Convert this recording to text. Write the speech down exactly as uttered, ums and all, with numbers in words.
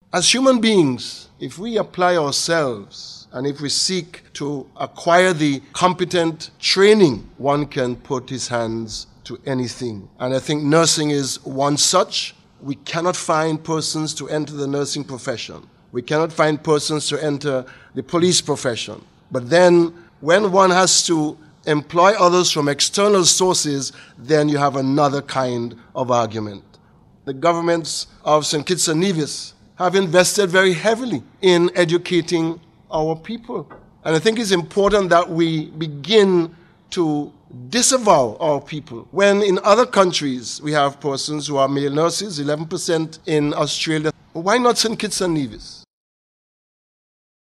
As human beings, if we apply ourselves and if we seek to acquire the competent training, one can put his hands to anything. And I think nursing is one such. We cannot find persons to enter the nursing profession. We cannot find persons to enter the police profession. But then when one has to employ others from external sources, then you have another kind of argument. The governments of Saint Kitts and Nevis have invested very heavily in educating our people. And I think it's important that we begin to disavow our people. When in other countries we have persons who are male nurses, eleven percent in Australia, why not Saint Kitts and Nevis?